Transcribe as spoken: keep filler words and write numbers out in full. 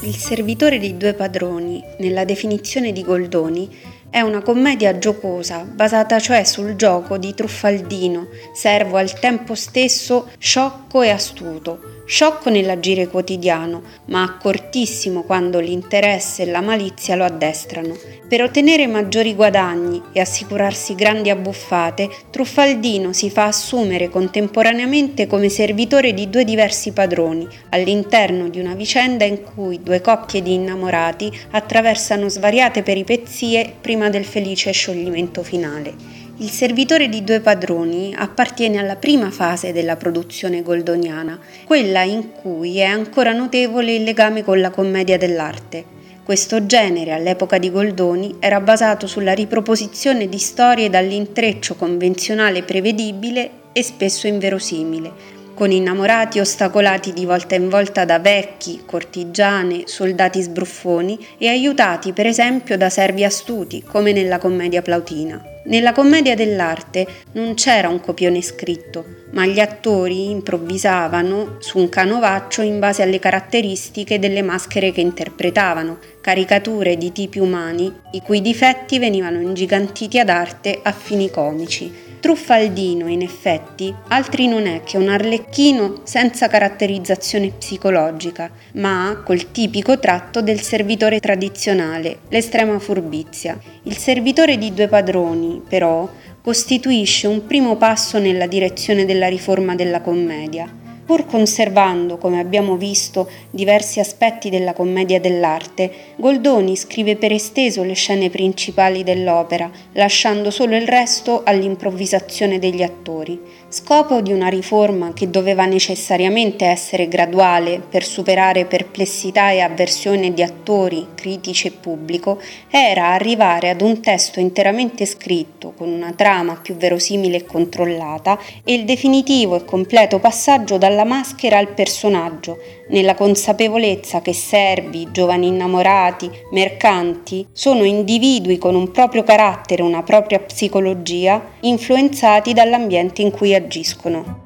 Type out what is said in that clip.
Il servitore di due padroni, nella definizione di Goldoni, è una commedia giocosa, basata cioè sul gioco di Truffaldino, servo al tempo stesso sciocco e astuto, sciocco nell'agire quotidiano, ma accortissimo quando l'interesse e la malizia lo addestrano. Per ottenere maggiori guadagni e assicurarsi grandi abbuffate, Truffaldino si fa assumere contemporaneamente come servitore di due diversi padroni, all'interno di una vicenda in cui due coppie di innamorati attraversano svariate peripezie prima del felice scioglimento finale. Il servitore di due padroni appartiene alla prima fase della produzione goldoniana, quella in cui è ancora notevole il legame con la commedia dell'arte. Questo genere, all'epoca di Goldoni, era basato sulla riproposizione di storie dall'intreccio convenzionale prevedibile e spesso inverosimile, con innamorati ostacolati di volta in volta da vecchi, cortigiane, soldati sbruffoni e aiutati per esempio da servi astuti, come nella commedia plautina. Nella commedia dell'arte non c'era un copione scritto, ma gli attori improvvisavano su un canovaccio in base alle caratteristiche delle maschere che interpretavano, caricature di tipi umani i cui difetti venivano ingigantiti ad arte a fini comici. Truffaldino, in effetti, altri non è che un arlecchino senza caratterizzazione psicologica, ma col tipico tratto del servitore tradizionale, l'estrema furbizia. Il servitore di due padroni, però, costituisce un primo passo nella direzione della riforma della commedia. Pur conservando, come abbiamo visto, diversi aspetti della commedia dell'arte, Goldoni scrive per esteso le scene principali dell'opera, lasciando solo il resto all'improvvisazione degli attori. Scopo di una riforma che doveva necessariamente essere graduale per superare perplessità e avversione di attori, critici e pubblico, era arrivare ad un testo interamente scritto, con una trama più verosimile e controllata, e il definitivo e completo passaggio dalla maschera al personaggio, nella consapevolezza che servi, giovani innamorati, mercanti sono individui con un proprio carattere, una propria psicologia, influenzati dall'ambiente in cui agiscono.